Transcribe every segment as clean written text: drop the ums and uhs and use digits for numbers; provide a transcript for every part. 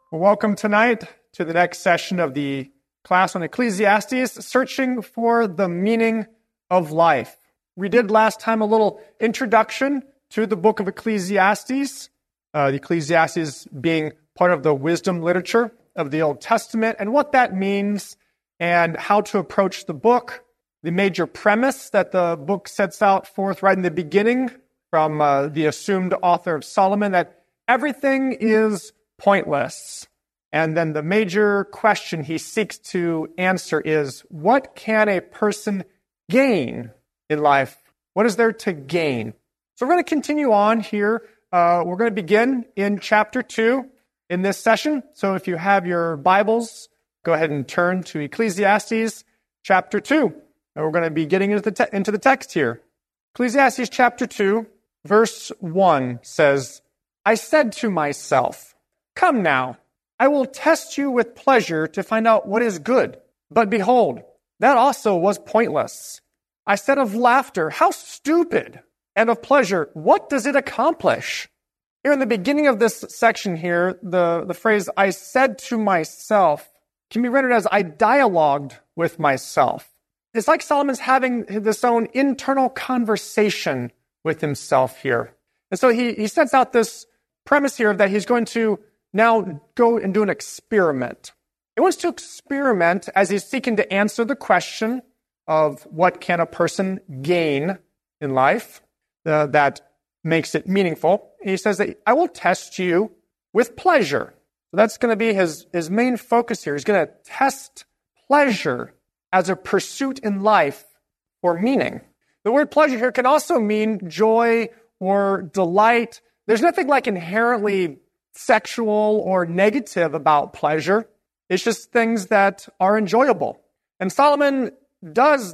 Well, welcome tonight to the next session of the class on Ecclesiastes, Searching for the Meaning of Life. We did last time a little introduction to the book of Ecclesiastes, the Ecclesiastes being part of the wisdom literature of the Old Testament, and what that means and how to approach the book, the major premise that the book sets out forth right in the beginning from the assumed author of Solomon, that everything is pointless. And then the major question he seeks to answer is, what can a person gain in life? What is there to gain? So we're going to continue on here. We're going to begin in chapter 2 in this session. So if you have your Bibles, go ahead and turn to Ecclesiastes chapter 2. And we're going to be getting into the text here. Ecclesiastes chapter 2, verse 1 says, I said to myself, come now, I will test you with pleasure to find out what is good. But behold, that also was pointless. I said of laughter, how stupid! And of pleasure, what does it accomplish? Here in the beginning of this section here, the phrase, I said to myself, can be rendered as I dialogued with myself. It's like Solomon's having this own internal conversation with himself here. And so he sets out this premise here that he's going to now go and do an experiment. He wants to experiment as he's seeking to answer the question of what can a person gain in life that makes it meaningful. He says that I will test you with pleasure. So that's going to be his main focus here. He's going to test pleasure as a pursuit in life for meaning. The word pleasure here can also mean joy or delight. There's nothing like inherently sexual or negative about pleasure. It's just things that are enjoyable. And Solomon does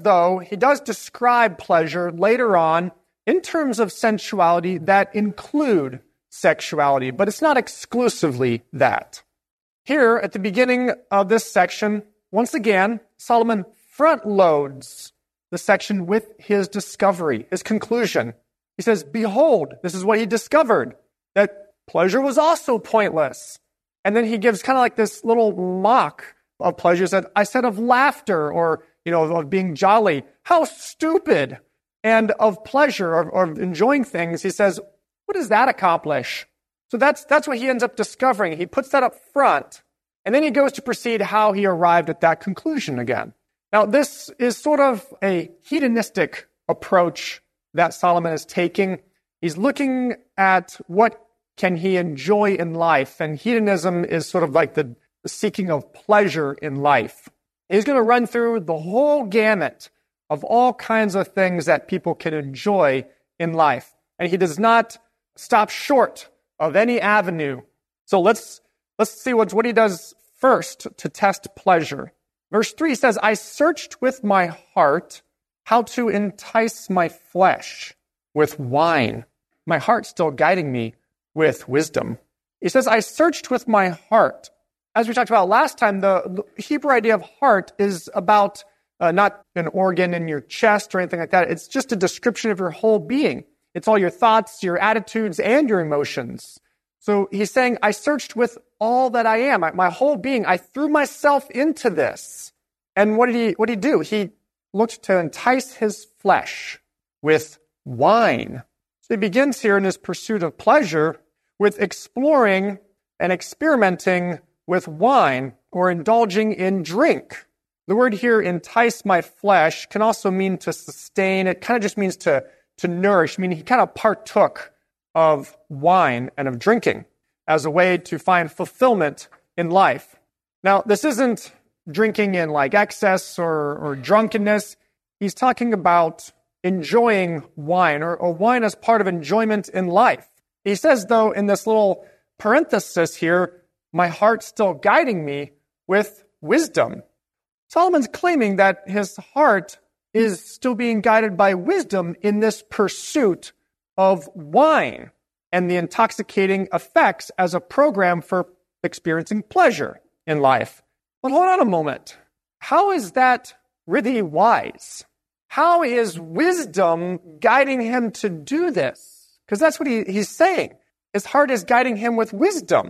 describe pleasure later on in terms of sensuality that include sexuality, but it's not exclusively that. Here at the beginning of this section, once again, Solomon front loads the section with his discovery, his conclusion. He says, behold, this is what he discovered, that pleasure was also pointless. And then he gives kind of like this little mock of pleasure. That I said of laughter or, of being jolly, how stupid. And of pleasure or enjoying things, he says, what does that accomplish? So that's what he ends up discovering. He puts that up front. And then he goes to proceed how he arrived at that conclusion again. Now, this is sort of a hedonistic approach that Solomon is taking. He's looking at what can he enjoy in life, and hedonism is sort of like the seeking of pleasure in life. He's going to run through the whole gamut of all kinds of things that people can enjoy in life, and he does not stop short of any avenue. So let's see what he does first to test pleasure. Verse 3 says, I searched with my heart how to entice my flesh with wine. My heart still guiding me with wisdom. He says, I searched with my heart. As we talked about last time, the Hebrew idea of heart is about not an organ in your chest or anything like that. It's just a description of your whole being. It's all your thoughts, your attitudes, and your emotions. So he's saying, I searched with all that I am, my whole being. I threw myself into this. And what did he do? He looked to entice his flesh with wine. So he begins here in his pursuit of pleasure with exploring and experimenting with wine or indulging in drink. The word here, entice my flesh, can also mean to sustain. It kind of just means to nourish, meaning he kind of partook of wine and of drinking as a way to find fulfillment in life. Now, this isn't drinking in like excess or drunkenness. He's talking about enjoying wine or wine as part of enjoyment in life. He says, though, in this little parenthesis here, my heart's still guiding me with wisdom. Solomon's claiming that his heart is still being guided by wisdom in this pursuit of wine and the intoxicating effects as a program for experiencing pleasure in life. But hold on a moment. How is that really wise? How is wisdom guiding him to do this? Because that's what he's saying. His heart is guiding him with wisdom.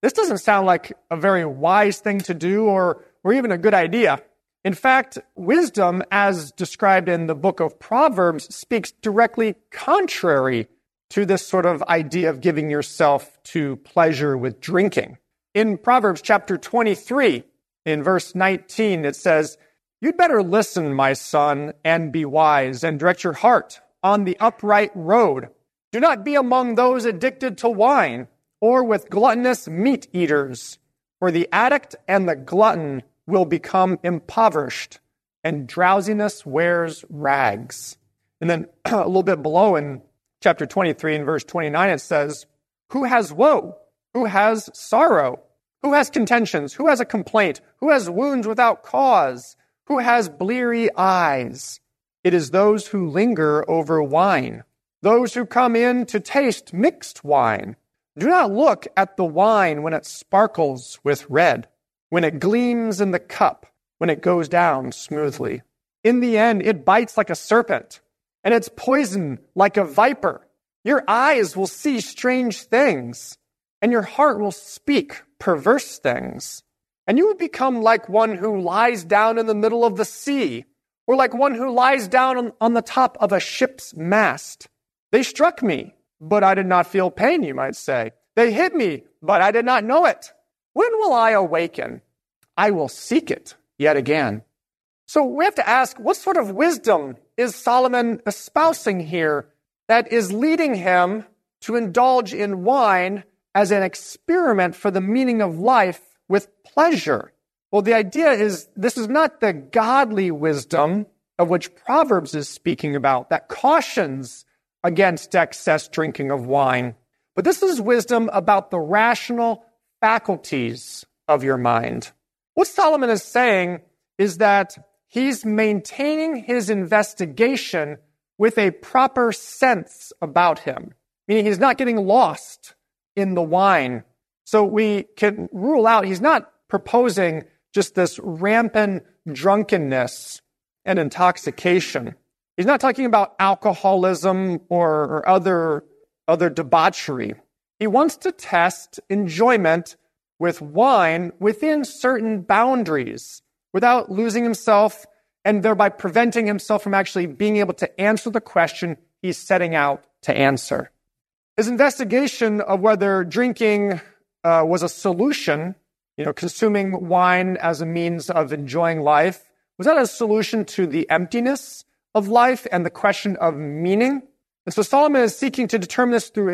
this doesn't sound like a very wise thing to do or even a good idea. In fact, wisdom, as described in the book of Proverbs, speaks directly contrary to this sort of idea of giving yourself to pleasure with drinking. In Proverbs chapter 23, in verse 19, it says, "You'd better listen, my son, and be wise, and direct your heart on the upright road. Do not be among those addicted to wine, or with gluttonous meat eaters, for the addict and the glutton will become impoverished, and drowsiness wears rags." And then a little bit below in chapter 23 and verse 29, it says, "Who has woe? Who has sorrow? Who has contentions? Who has a complaint? Who has wounds without cause? Who has bleary eyes? It is those who linger over wine, those who come in to taste mixed wine. Do not look at the wine when it sparkles with red, when it gleams in the cup, when it goes down smoothly. In the end, it bites like a serpent, and its poison like a viper. Your eyes will see strange things, and your heart will speak perverse things. And you will become like one who lies down in the middle of the sea, or like one who lies down on the top of a ship's mast. They struck me, but I did not feel pain, you might say. They hit me, but I did not know it. When will I awaken? I will seek it yet again." So we have to ask, what sort of wisdom is Solomon espousing here that is leading him to indulge in wine as an experiment for the meaning of life with pleasure? Well, the idea is this is not the godly wisdom of which Proverbs is speaking about that cautions against excess drinking of wine. But this is wisdom about the rational faculties of your mind. What Solomon is saying is that he's maintaining his investigation with a proper sense about him, meaning he's not getting lost in the wine. So we can rule out he's not proposing just this rampant drunkenness and intoxication. He's not talking about alcoholism or other debauchery. He wants to test enjoyment with wine within certain boundaries without losing himself and thereby preventing himself from actually being able to answer the question he's setting out to answer. His investigation of whether drinking was a solution, consuming wine as a means of enjoying life, was that a solution to the emptiness of life and the question of meaning? And so Solomon is seeking to determine this through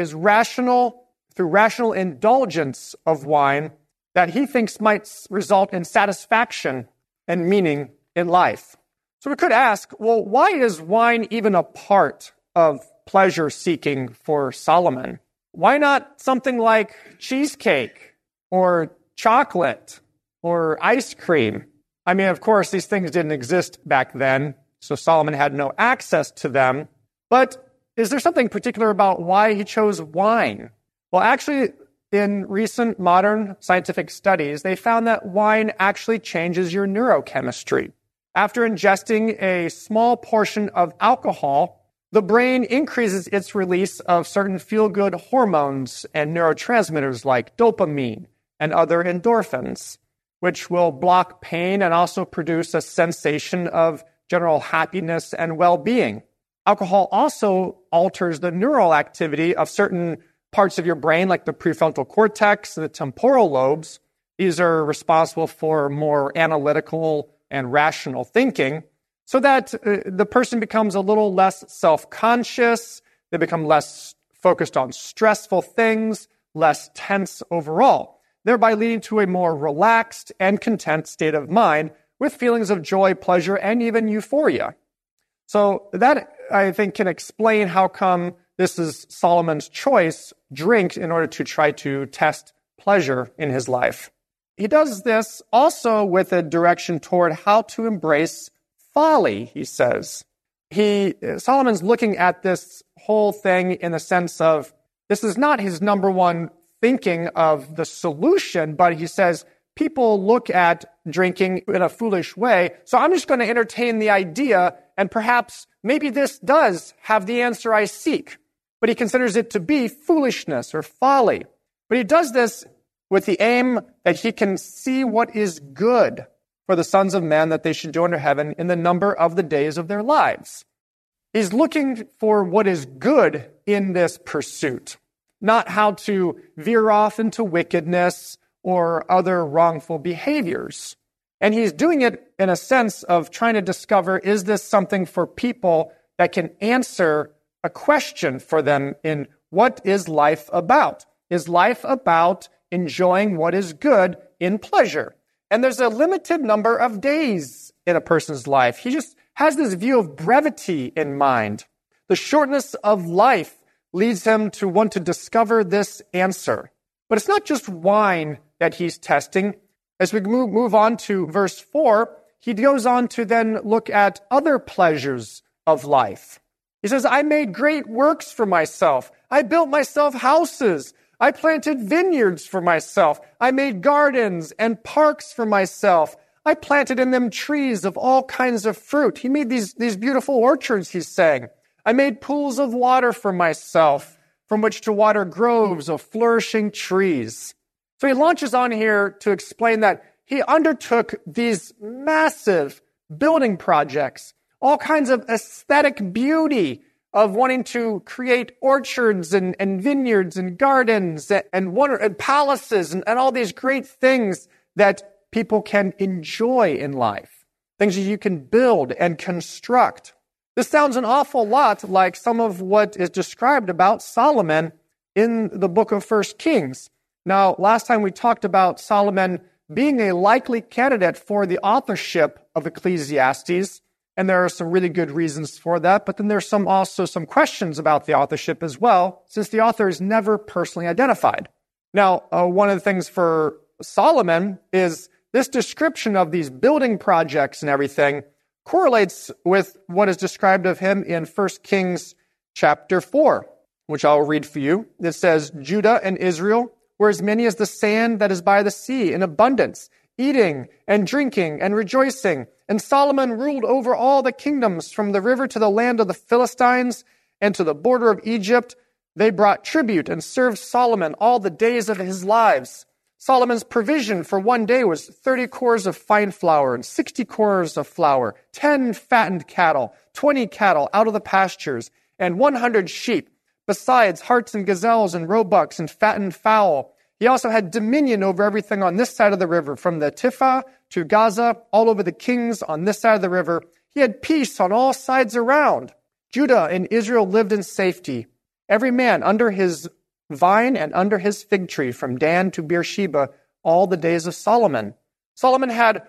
rational indulgence of wine that he thinks might result in satisfaction and meaning in life. So we could ask, well, why is wine even a part of pleasure seeking for Solomon? Why not something like cheesecake or chocolate or ice cream? I mean, of course, these things didn't exist back then, so Solomon had no access to them. But is there something particular about why he chose wine? Well, actually, in recent modern scientific studies, they found that wine actually changes your neurochemistry. After ingesting a small portion of alcohol, the brain increases its release of certain feel-good hormones and neurotransmitters like dopamine and other endorphins, which will block pain and also produce a sensation of general happiness and well-being. Alcohol also alters the neural activity of certain parts of your brain, like the prefrontal cortex and the temporal lobes. These are responsible for more analytical and rational thinking, so that the person becomes a little less self-conscious, they become less focused on stressful things, less tense overall, thereby leading to a more relaxed and content state of mind with feelings of joy, pleasure, and even euphoria. So that, I think, can explain how come this is Solomon's choice, drink, in order to try to test pleasure in his life. He does this also with a direction toward how to embrace folly, he says. Solomon's looking at this whole thing in the sense of, this is not his number one thinking of the solution, but he says, people look at drinking in a foolish way, so I'm just going to entertain the idea, and perhaps maybe this does have the answer I seek. But he considers it to be foolishness or folly. But he does this with the aim that he can see what is good for the sons of men, that they should go into heaven in the number of the days of their lives. He's looking for what is good in this pursuit, not how to veer off into wickedness or other wrongful behaviors. And he's doing it in a sense of trying to discover, is this something for people that can answer a question for them in what is life about? Is life about enjoying what is good in pleasure? And there's a limited number of days in a person's life. He just has this view of brevity in mind. The shortness of life leads him to want to discover this answer. But it's not just wine that he's testing. As we move on to verse 4, he goes on to then look at other pleasures of life. He says, I made great works for myself. I built myself houses. I planted vineyards for myself. I made gardens and parks for myself. I planted in them trees of all kinds of fruit. He made these beautiful orchards, he's saying. I made pools of water for myself, from which to water groves of flourishing trees. So he launches on here to explain that he undertook these massive building projects, all kinds of aesthetic beauty of wanting to create orchards and vineyards and gardens and palaces and all these great things that people can enjoy in life, things that you can build and construct. This sounds an awful lot like some of what is described about Solomon in the book of 1 Kings. Now, last time we talked about Solomon being a likely candidate for the authorship of Ecclesiastes, and there are some really good reasons for that, but then there's also some questions about the authorship as well, since the author is never personally identified. Now, one of the things for Solomon is this description of these building projects and everything correlates with what is described of him in 1 Kings chapter 4, which I'll read for you. It says, Judah and Israel were as many as the sand that is by the sea in abundance, eating and drinking and rejoicing. And Solomon ruled over all the kingdoms from the river to the land of the Philistines and to the border of Egypt. They brought tribute and served Solomon all the days of his lives. Solomon's provision for one day was 30 cores of fine flour and 60 cores of flour, 10 fattened cattle, 20 cattle out of the pastures, and 100 sheep, besides harts and gazelles and roebucks and fattened fowl. He also had dominion over everything on this side of the river, from the Tiphah to Gaza, all over the kings on this side of the river. He had peace on all sides around. Judah and Israel lived in safety, every man under his vine and under his fig tree, from Dan to Beersheba, all the days of Solomon. Solomon had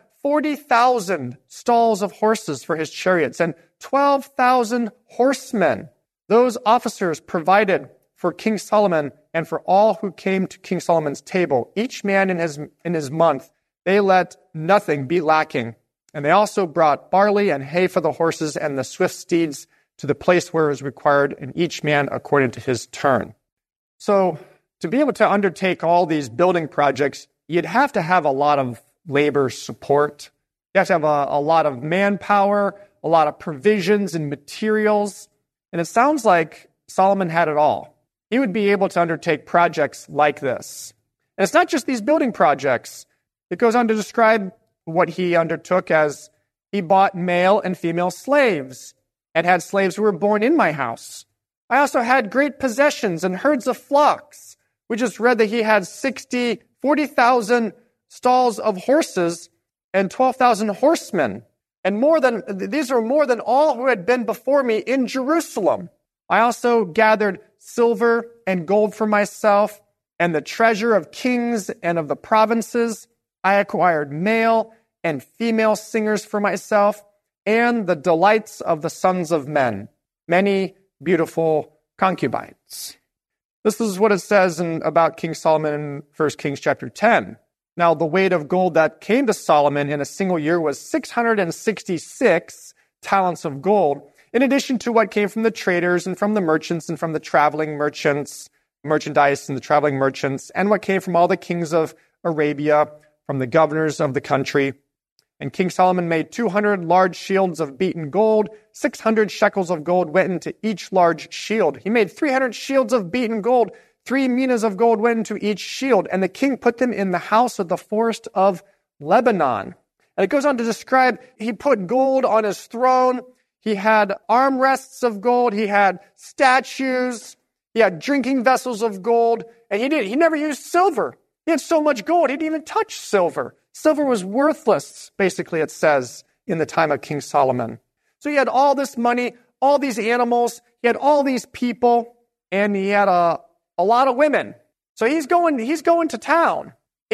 40,000 stalls of horses for his chariots and 12,000 horsemen. Those officers provided for King Solomon and for all who came to King Solomon's table, each man in his month. They let nothing be lacking. And they also brought barley and hay for the horses and the swift steeds to the place where it was required, and each man according to his turn. So to be able to undertake all these building projects, you'd have to have a lot of labor support. You have to have a lot of manpower, a lot of provisions and materials. And it sounds like Solomon had it all. He would be able to undertake projects like this. And it's not just these building projects. It goes on to describe what he undertook as he bought male and female slaves and had slaves who were born in my house. I also had great possessions and herds of flocks. We just read that he had 40,000 stalls of horses and 12,000 horsemen. And these are more than all who had been before me in Jerusalem. I also gathered silver and gold for myself and the treasure of kings and of the provinces. I acquired male and female singers for myself and the delights of the sons of men, many beautiful concubines. This is what it says about King Solomon in 1 Kings chapter 10. Now, the weight of gold that came to Solomon in a single year was 666 talents of gold, in addition to what came from the traders and from the merchants and from the traveling merchants, merchandise and the traveling merchants, and what came from all the kings of Arabia, from the governors of the country. And King Solomon made 200 large shields of beaten gold. 600 shekels of gold went into each large shield. He made 300 shields of beaten gold, 3 minas of gold went into each shield, and the king put them in the house of the forest of Lebanon. And it goes on to describe, he put gold on his throne. He had armrests of gold. He had statues. He had drinking vessels of gold. And he never used silver. He had so much gold, he didn't even touch silver. Silver was worthless, basically, it says, in the time of King Solomon. So he had all this money, all these animals. He had all these people, and he had a lot of women. So he's going to town.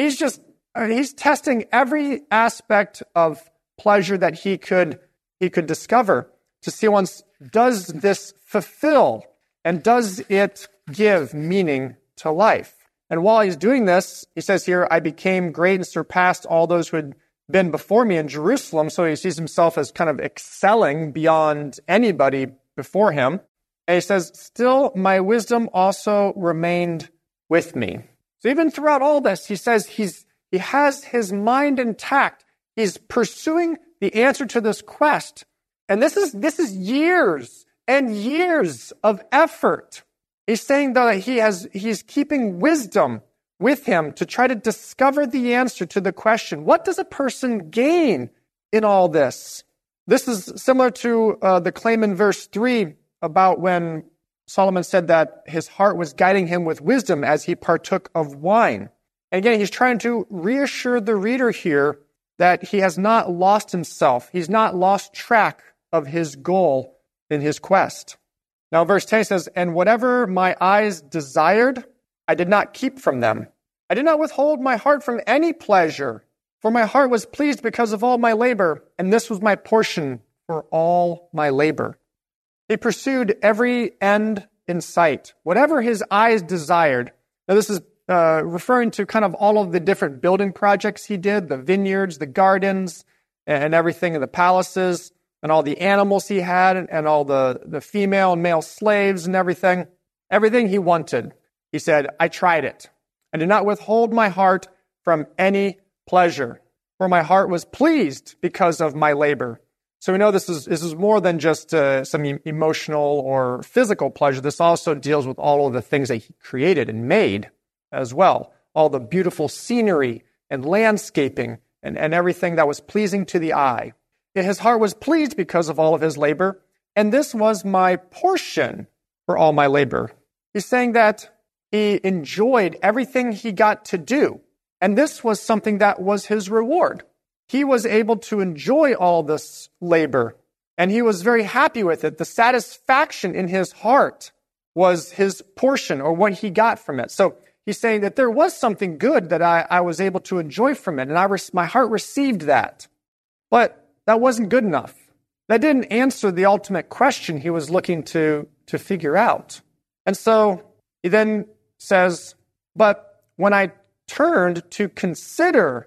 He's testing every aspect of pleasure that he could discover to see once, does this fulfill and does it give meaning to life? And while he's doing this, he says here, I became great and surpassed all those who had been before me in Jerusalem. So he sees himself as kind of excelling beyond anybody before him. And he says, still my wisdom also remained with me. So even throughout all this, he says he has his mind intact. He's pursuing the answer to this quest. And this is years and years of effort. He's saying that he's keeping wisdom with him to try to discover the answer to the question, what does a person gain in all this? This is similar to the claim in verse 3 about when Solomon said that his heart was guiding him with wisdom as he partook of wine. And again, he's trying to reassure the reader here that he has not lost himself. He's not lost track of his goal in his quest. Now, verse 10 says, and whatever my eyes desired, I did not keep from them. I did not withhold my heart from any pleasure, for my heart was pleased because of all my labor, and this was my portion for all my labor. He pursued every end in sight, whatever his eyes desired. Now, this is referring to kind of all of the different building projects he did, the vineyards, the gardens, and everything in the palaces, and all the animals he had, and all the female and male slaves and everything. Everything he wanted. He said, I tried it. I did not withhold my heart from any pleasure, for my heart was pleased because of my labor. So we know this is more than just some emotional or physical pleasure. This also deals with all of the things that he created and made as well. All the beautiful scenery and landscaping and everything that was pleasing to the eye. His heart was pleased because of all of his labor, and this was my portion for all my labor. He's saying that he enjoyed everything he got to do, and this was something that was his reward. He was able to enjoy all this labor, and he was very happy with it. The satisfaction in his heart was his portion, or what he got from it. So he's saying that there was something good that I was able to enjoy from it, and my heart received that. But that wasn't good enough. That didn't answer the ultimate question he was looking to figure out. And so he then says, but when I turned to consider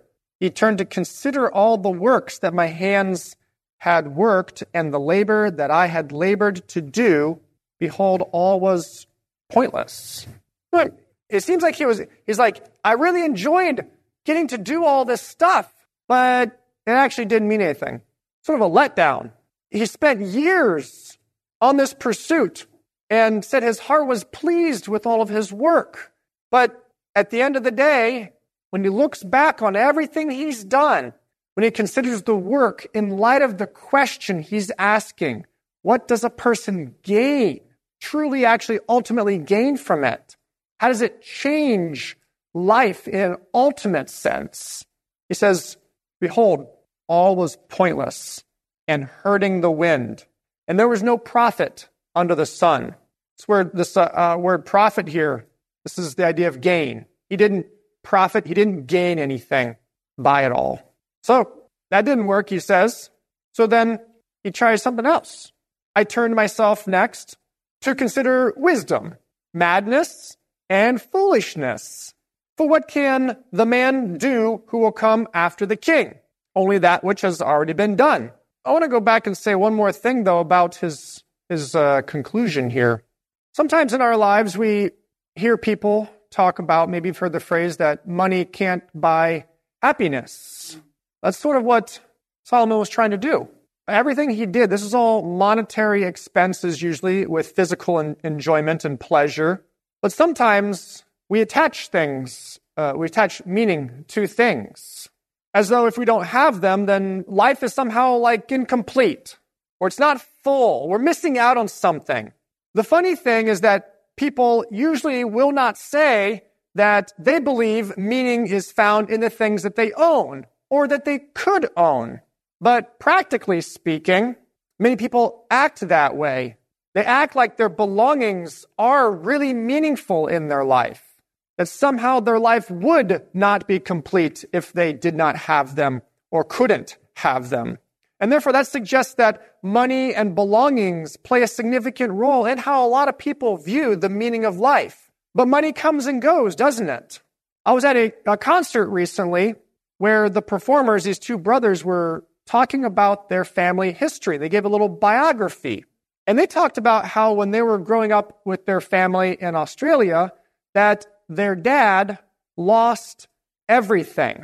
all the works that my hands had worked and the labor that I had labored to do, behold, all was pointless. It seems like he's like, I really enjoyed getting to do all this stuff, but it actually didn't mean anything. Sort of a letdown. He spent years on this pursuit and said his heart was pleased with all of his work. But at the end of the day, when he looks back on everything he's done, when he considers the work in light of the question he's asking, what does a person gain, truly actually ultimately gain from it? How does it change life in an ultimate sense? He says, behold, all was pointless and hurting the wind, and there was no profit under the sun. It's where this word profit here, this is the idea of gain. He didn't profit, he didn't gain anything by it all. So that didn't work, he says. So then he tries something else. I turned myself next to consider wisdom, madness, and foolishness. For what can the man do who will come after the king? Only that which has already been done. I want to go back and say one more thing, though, about his conclusion here. Sometimes in our lives, we hear people talk about, maybe you've heard the phrase that money can't buy happiness. That's sort of what Solomon was trying to do. Everything he did, this is all monetary expenses usually with physical enjoyment and pleasure. But sometimes we attach meaning to things, as though if we don't have them, then life is somehow like incomplete, or it's not full. We're missing out on something. The funny thing is that people usually will not say that they believe meaning is found in the things that they own or that they could own. But practically speaking, many people act that way. They act like their belongings are really meaningful in their life, that somehow their life would not be complete if they did not have them or couldn't have them. And therefore, that suggests that money and belongings play a significant role in how a lot of people view the meaning of life. But money comes and goes, doesn't it? I was at a concert recently where the performers, these two brothers, were talking about their family history. They gave a little biography. And they talked about how when they were growing up with their family in Australia, that their dad lost everything.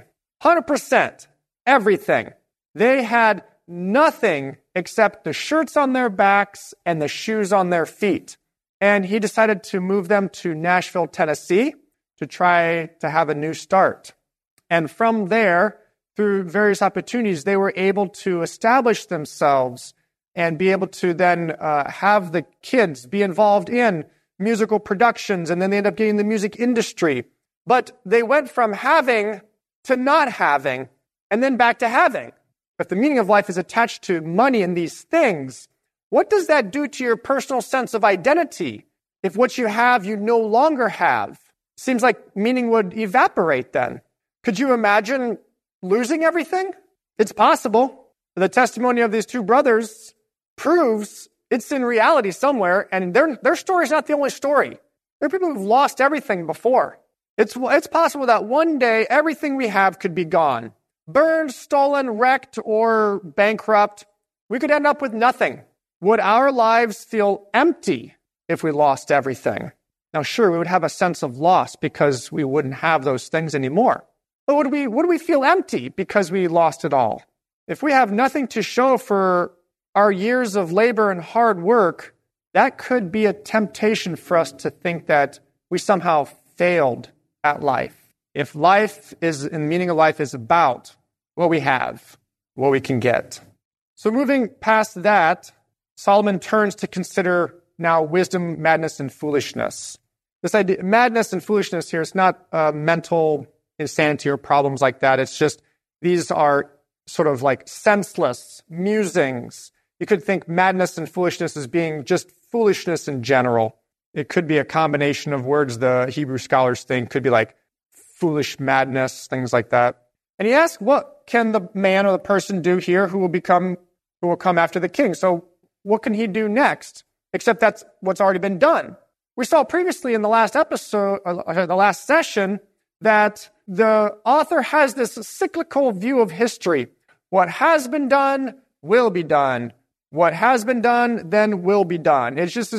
100%. Everything. They had nothing except the shirts on their backs and the shoes on their feet. And he decided to move them to Nashville, Tennessee, to try to have a new start. And from there, through various opportunities, they were able to establish themselves and be able to then have the kids be involved in musical productions, and then they end up getting the music industry. But they went from having to not having, and then back to having. If the meaning of life is attached to money and these things, what does that do to your personal sense of identity? If what you have, you no longer have, seems like meaning would evaporate then. Could you imagine losing everything? It's possible. The testimony of these two brothers proves it's in reality somewhere, and their story is not the only story. There are people who've lost everything before. It's possible that one day everything we have could be gone. Burned, stolen, wrecked, or bankrupt. We could end up with nothing. Would our lives feel empty if we lost everything? Now, sure, we would have a sense of loss because we wouldn't have those things anymore. But would we feel empty because we lost it all? If we have nothing to show for our years of labor and hard work, that could be a temptation for us to think that we somehow failed at life. If life is, and the meaning of life is about what we have, what we can get. So moving past that, Solomon turns to consider now wisdom, madness, and foolishness. This idea, madness and foolishness here, is not mental insanity or problems like that. It's just, these are sort of like senseless musings. You could think madness and foolishness as being just foolishness in general. It could be a combination of words the Hebrew scholars think could be like foolish madness, things like that. And he asks, what can the man or the person do here who will come after the king? So what can he do next? Except that's what's already been done. We saw previously in the last episode, the last session, that the author has this cyclical view of history. What has been done will be done. What has been done then will be done. It's just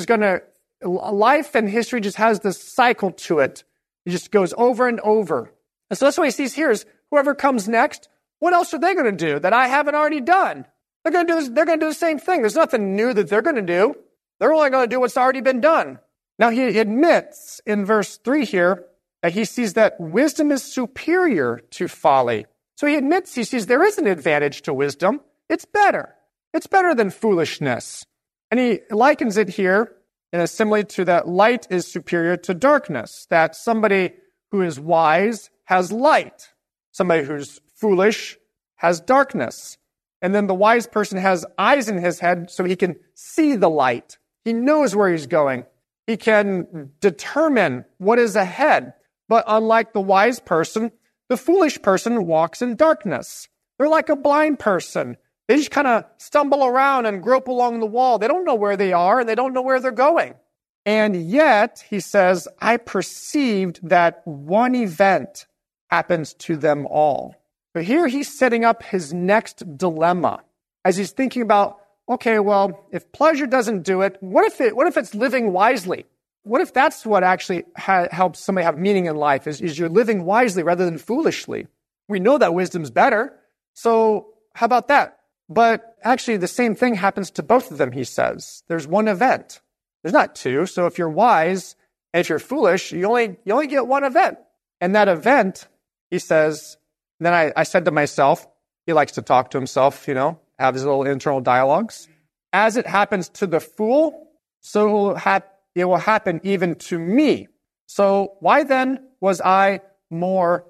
life and history just has this cycle to it. It just goes over and over. And so that's what he sees here is whoever comes next, what else are they going to do that I haven't already done? They're going to do the same thing. There's nothing new that they're going to do. They're only going to do what's already been done. Now he admits in verse 3 here that he sees that wisdom is superior to folly. So he admits, he sees there is an advantage to wisdom. It's better. It's better than foolishness. And he likens it here in a simile to that light is superior to darkness, that somebody who is wise has light. Somebody who's foolish has darkness. And then the wise person has eyes in his head so he can see the light. He knows where he's going. He can determine what is ahead. But unlike the wise person, the foolish person walks in darkness. They're like a blind person. They just kind of stumble around and grope along the wall. They don't know where they are, and they don't know where they're going. And yet, he says, I perceived that one event happens to them all. So here he's setting up his next dilemma as he's thinking about, okay, well, if pleasure doesn't do it, what if it's living wisely? What if that's what actually helps somebody have meaning in life, is you're living wisely rather than foolishly? We know that wisdom's better, so how about that? But actually, the same thing happens to both of them, he says. There's one event. There's not two. So if you're wise And if you're foolish, you only get one event. And that event, he says, then I said to myself, he likes to talk to himself, have his little internal dialogues. As it happens to the fool, so it will happen even to me. So why then was I more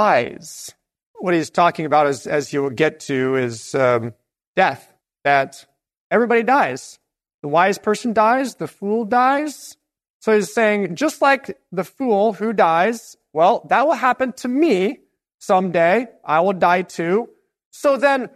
wise? What he's talking about, as you will get to, is death. That everybody dies. The wise person dies. The fool dies. So he's saying, just like the fool who dies, well, that will happen to me someday. I will die too. So then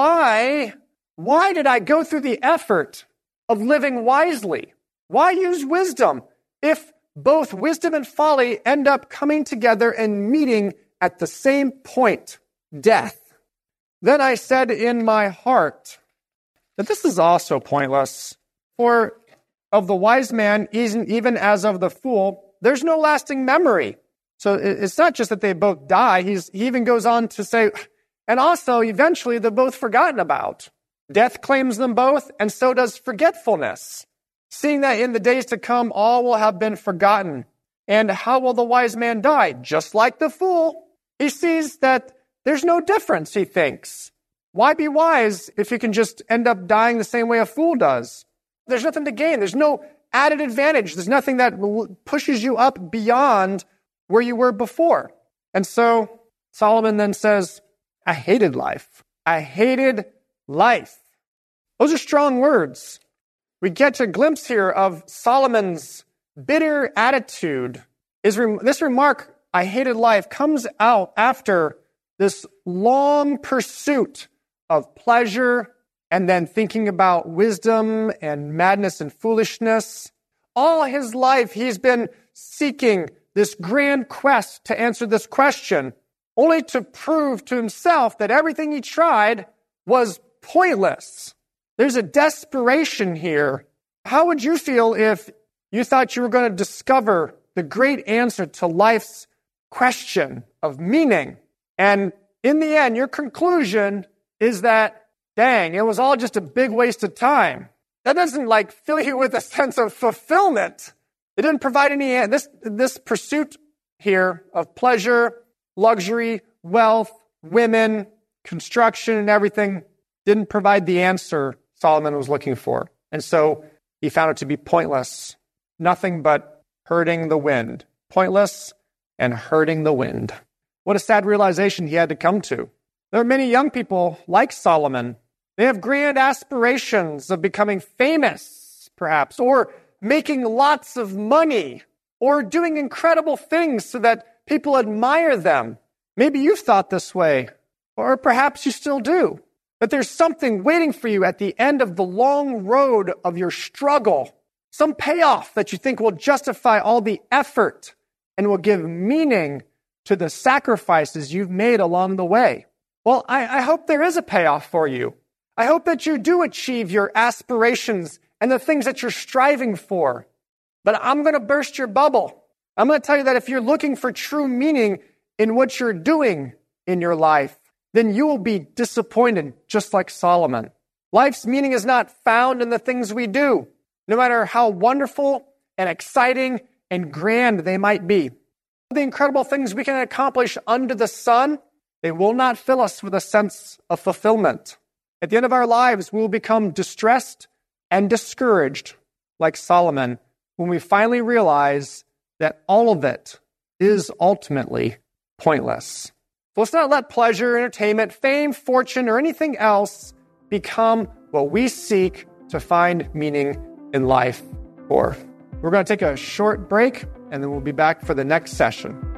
why did I go through the effort of living wisely? Why use wisdom if both wisdom and folly end up coming together and meeting at the same point, death? Then I said in my heart that this is also pointless. For of the wise man, even as of the fool, there's no lasting memory. So it's not just that they both die. He even goes on to say, and also eventually they're both forgotten about. Death claims them both, and so does forgetfulness. Seeing that in the days to come, all will have been forgotten. And how will the wise man die? Just like the fool. He sees that there's no difference, he thinks. Why be wise if you can just end up dying the same way a fool does? There's nothing to gain. There's no added advantage. There's nothing that pushes you up beyond where you were before. And so Solomon then says, I hated life. I hated life. Those are strong words. We get a glimpse here of Solomon's bitter attitude. This remark, I hated life, comes out after this long pursuit of pleasure and then thinking about wisdom and madness and foolishness. All his life, he's been seeking this grand quest to answer this question, only to prove to himself that everything he tried was pointless. There's a desperation here. How would you feel if you thought you were going to discover the great answer to life's question of meaning? And in the end, your conclusion is that, dang, it was all just a big waste of time. That doesn't fill you with a sense of fulfillment. It didn't provide any, this pursuit here of pleasure, luxury, wealth, women, construction, and everything didn't provide the answer Solomon was looking for. And so he found it to be pointless. Nothing but hurting the wind. Pointless and hurting the wind. What a sad realization he had to come to. There are many young people like Solomon. They have grand aspirations of becoming famous, perhaps, or making lots of money, or doing incredible things so that people admire them. Maybe you've thought this way, or perhaps you still do. But there's something waiting for you at the end of the long road of your struggle. Some payoff that you think will justify all the effort and will give meaning to the sacrifices you've made along the way. Well, I hope there is a payoff for you. I hope that you do achieve your aspirations and the things that you're striving for. But I'm going to burst your bubble. I'm going to tell you that if you're looking for true meaning in what you're doing in your life, then you will be disappointed just like Solomon. Life's meaning is not found in the things we do, no matter how wonderful and exciting and grand they might be. The incredible things we can accomplish under the sun, they will not fill us with a sense of fulfillment. At the end of our lives, we will become distressed and discouraged, like Solomon, when we finally realize that all of it is ultimately pointless. So let's not let pleasure, entertainment, fame, fortune, or anything else become what we seek to find meaning in life for. We're going to take a short break, and then we'll be back for the next session.